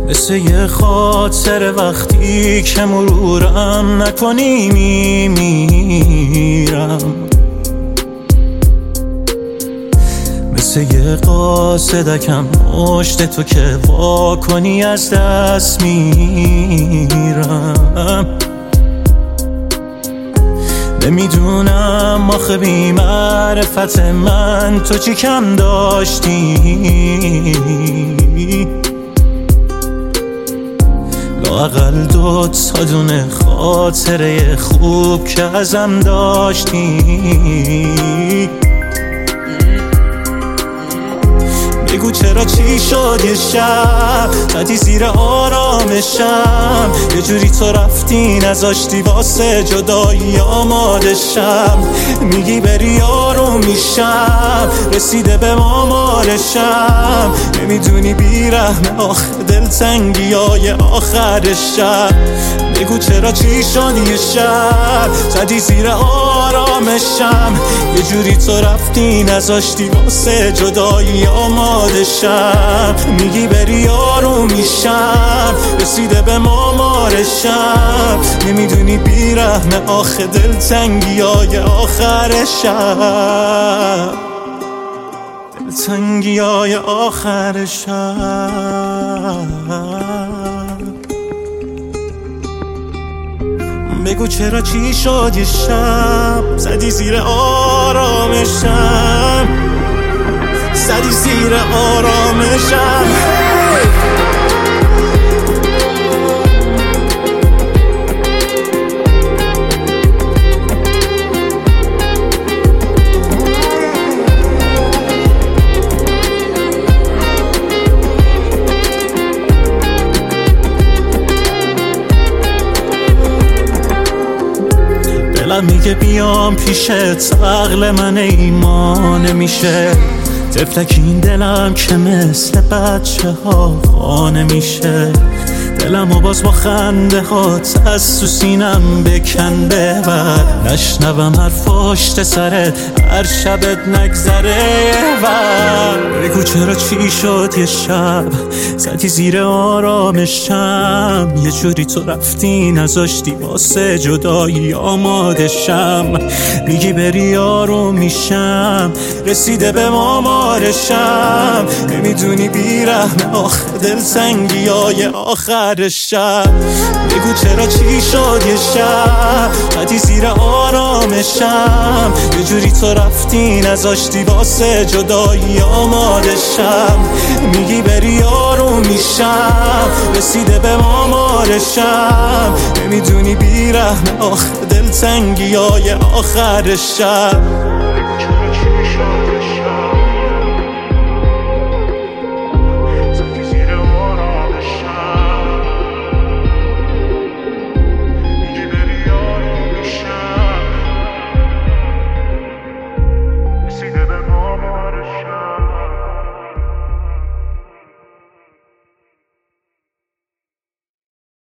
مثل یه خاطر وقتی که مرورم نکنی میمیرم، مثل یه قاصدکم مشت تو که وا کنی از دست میرم. نمیدونم آخه بی معرفت من تو چی کم داشتی، لااقل 2 تا دونه خاطره خوب که ازم داشتی. بگو چرا چی شد یه شب زدی زیر آرامشم، یه جوری تو رفتی نذاشتی واسه جدایی آمادشم. میگی بری آروم میشم، رسیده به آمارشم، نمیدونی بیرحم آخه دلتنگی های آخرشم. بگو چرا چی شد یه شب زدی زیر آرامشم، یه جوری تو رفتی نذاشتی واسه جدایی آمادشم. میگی بری آروم میشم، رسیده به آمارشم، نمیدونی بیرحم آخه دلتنگی های آخرشم، دلتنگی های آخرشم. بگو چرا چی شد یه شب زدی زیر آرامشم، زدی زیر آرامشم. دلم میگه بیام پیشت، عقل من ایمان نمیشه. طفلک این دلم که مثل بچه ها خانه میشه. دلم و باز با خنده هات از تو سینم بکن ببر، نشنوم حرف پشت سرت هر شبت نگذره بر. بگو چرا چی شد یه شب زدی زیر آرامشم، یه جوری تو رفتی نذاشتی واسه جدایی آمادشم. میگی بری آروم میشم، رسیده به آمارشم، نمیدونی بیرحم آخه دلتنگی های آخرشم. بگو چرا چی شد یه شب زدی زیر آرامشم، یه جوری تو رفتی نذاشتی واسه جدایی آمادشم. میگی بری آروم میشم، رسیده به آمارشم، نمیدونی بیرحم آخه دلتنگی های آخرشم.